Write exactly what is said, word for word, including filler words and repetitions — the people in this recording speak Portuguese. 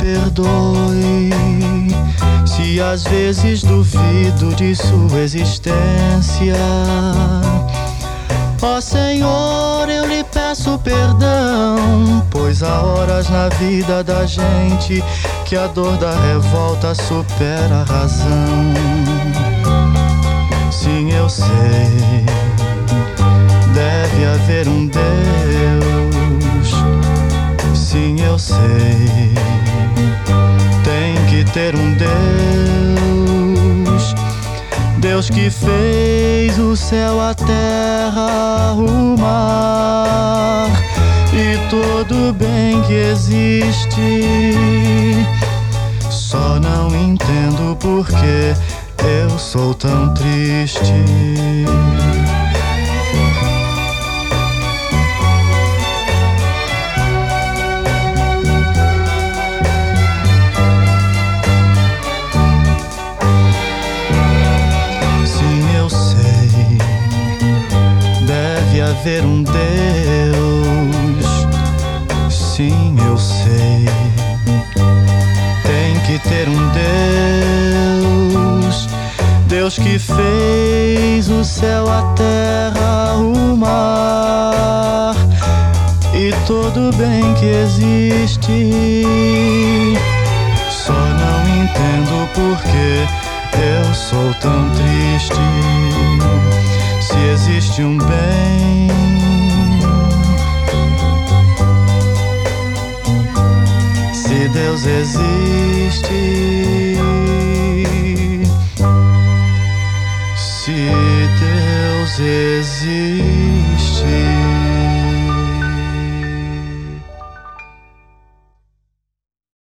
perdoe se às vezes duvido de sua existência. Ó Senhor, eu lhe peço perdão, pois há horas na vida da gente que a dor da revolta supera a razão. Sim, eu sei, deve haver um Deus. Sim, eu sei, tem que ter um Deus. Deus que fez o céu, a terra, o mar e todo o bem que existe. Só não entendo por que eu sou tão triste. Haver um Deus, sim, eu sei, tem que ter um Deus. Deus que fez o céu, a terra, o mar e todo o bem que existe. Só não entendo por que eu sou tão triste. Se existe um bem, se Deus existe, se Deus existe.